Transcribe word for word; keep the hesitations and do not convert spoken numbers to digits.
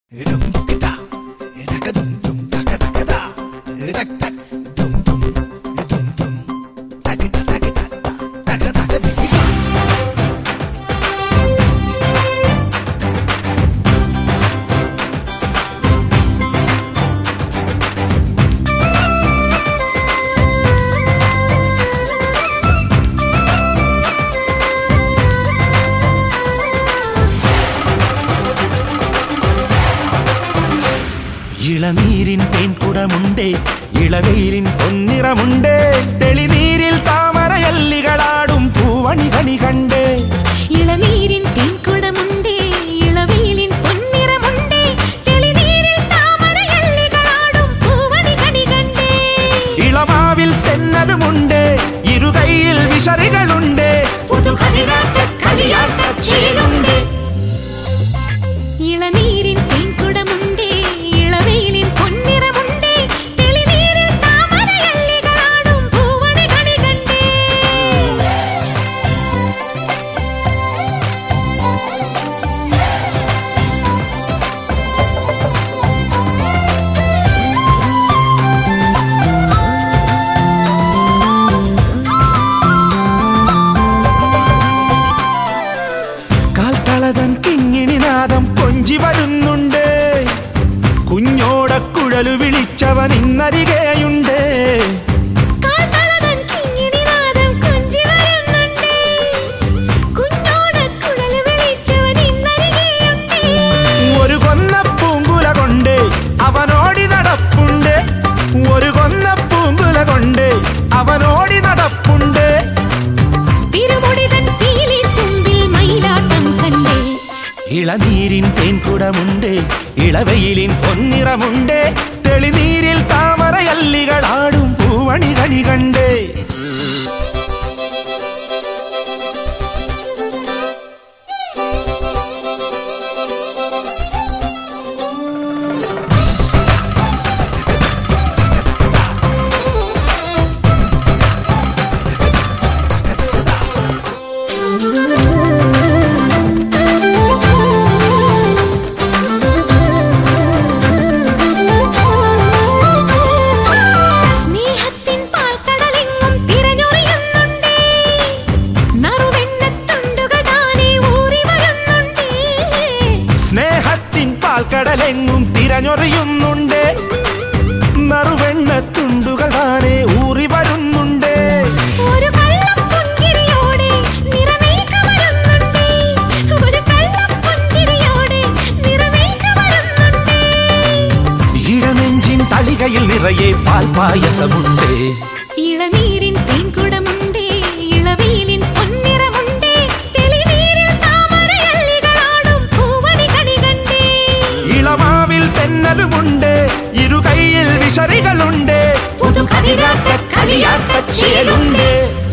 ഇളനീരിൻ തേൻകുടമുണ്ടേ, ഇളവെയിലിൻ പൊന്നിറമുണ്ടേ, തെളിനീരിൽ താമരയല്ലികളാടും പൂവണികണി കണ്ടേ. ഇളനീരിൻ തേൻകുടമുണ്ടേ, ഇളവെയിലിൻ പൊന്നിറമുണ്ടേ, തെളിനീരിൽ താമരയല്ലികളാടും പൂവണികണി കണ്ടേ. ഇളമാവിൽ തെന്നലുമുണ്ടേ, ഇരുകൈയിൽ വിശറികളുണ്ടേ, പുതുകതിരാട്ട കളിയാട്ടച്ചേലുണ്ടേ. ഇളനീരിൻ തേൻകുടമുണ്ടേ, ഇളവെയിലിൻ പൊന്നിറമുണ്ടേ, തെളിനീരിൽ താമരയല്ലികളാടും പൂവണികണി കണ്ടേ. കാൽത്തളതൻ കിങ്ങിണിനാദം കൊഞ്ചി വരുന്നുണ്ട്, കുഞ്ഞോടക്കുഴലു വിളിച്ചവൻ ഇന്നരികെയുണ്ട്. കാൽത്തളതൻ കിങ്ങിണിനാദം കൊഞ്ചി വരുന്നുണ്ട്, കുഞ്ഞോടക്കുഴല് വിളിച്ചവൻ ഇന്നരികെയുണ്ട്. ഒരു കൊന്ന പൂങ്കുല കൊണ്ട് അവനോടി നടപ്പുണ്ട്, ഒരു കൊന്ന പൂങ്കുല കൊണ്ട് അവനോടി നടപ്പുണ്ട്. തിരുമുടിതൻ പീലിത്തുമ്പിൽ മയിലാട്ടം കണ്ടേ. ഇളനീരിൻ തേൻകുടമുണ്ട്, ഇളവെയിലിൻ പൊന്നിറമുണ്ട്, തെളിനീരിൽ താമരയല്ലികളാടും പൂവണികണി കണ്ടേ. സ്നേഹത്തിൻ പാൽക്കടലെങ്ങും തിരഞ്ഞൊറിയുന്നുണ്ടേ, നറുവെണ്ണത്തുണ്ടുകൾ താനേ ഊറി വരുന്നുണ്ടേ. സ്നേഹത്തിൻ പാൽക്കടലെങ്ങും തിരഞ്ഞൊറിയുന്നുണ്ട്, നറുവെണ്ണത്തുണ്ടുകൾ താനെ ഊറി വരുന്നുണ്ട്. ഒരു കള്ളപ്പുഞ്ചിരിയോടെ നിറനീക്ക വരുന്നുണ്ടേ, ഒരു കള്ളപ്പുഞ്ചിരിയോടെ നിറനീക്ക വരുന്നുണ്ടേ. ഇടനെഞ്ചിൻ തളികയിൽ നിറയെ പാൽപായസമുണ്ട്. ഇളനീരിൻ തേൻകുടമുണ്ടേ, ഇളവെയിലിൻ പൊന്നിറമുണ്ടേ, തെളിനീരിൽ താമരയല്ലികളാടും പൂവണികണി കണ്ടേ. ഇളമാവിൽ തെന്നലുമുണ്ട്, ഇരുകൈയിൽ വിശറികളുണ്ട്, പുതുകതിരാട്ട കളിയാട്ടച്ചേലുണ്ട്.